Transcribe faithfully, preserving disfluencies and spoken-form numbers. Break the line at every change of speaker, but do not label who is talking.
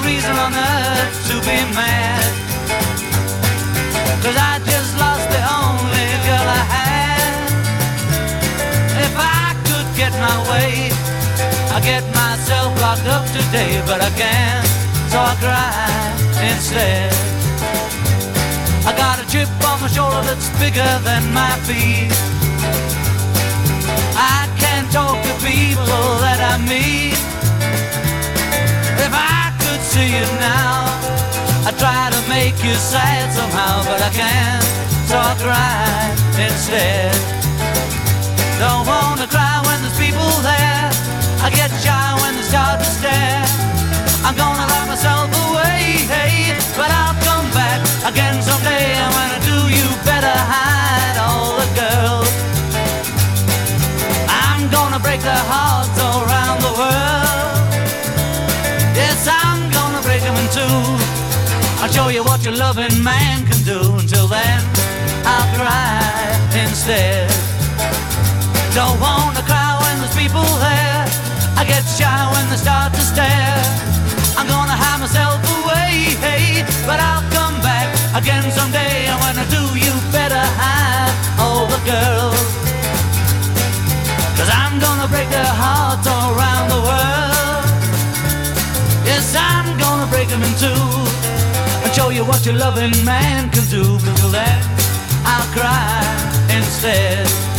reason on earth to be mad, 'cause I just lost the only girl I had. If I could get my way, I'd get myself locked up today, but I can't, so I cry instead. I got a chip on my shoulder that's bigger than my feet. I can't talk to people that I meet. If I could see you now, I'd try to make you sad somehow, but I can't, so I cry instead. Don't wanna cry when there's people there, I get shy when they start to stare. I'm gonna lock myself away, hey, but I'll come back again someday. And when I do, you better hide all the girls. I'm gonna break their hearts all around the world. Yes, I'm gonna break them in two. I'll show you what your loving man can do. Until then, I'll cry instead. Don't wanna cry when there's people there, I get shy when they start to stare. I'm gonna hide myself away, hey, but I'll come back again someday. And when I do, you better hide all the girls, 'cause I'm gonna break their hearts all around the world. Yes, I'm gonna break them in two and show you what your loving man can do. Until then, I'll cry instead.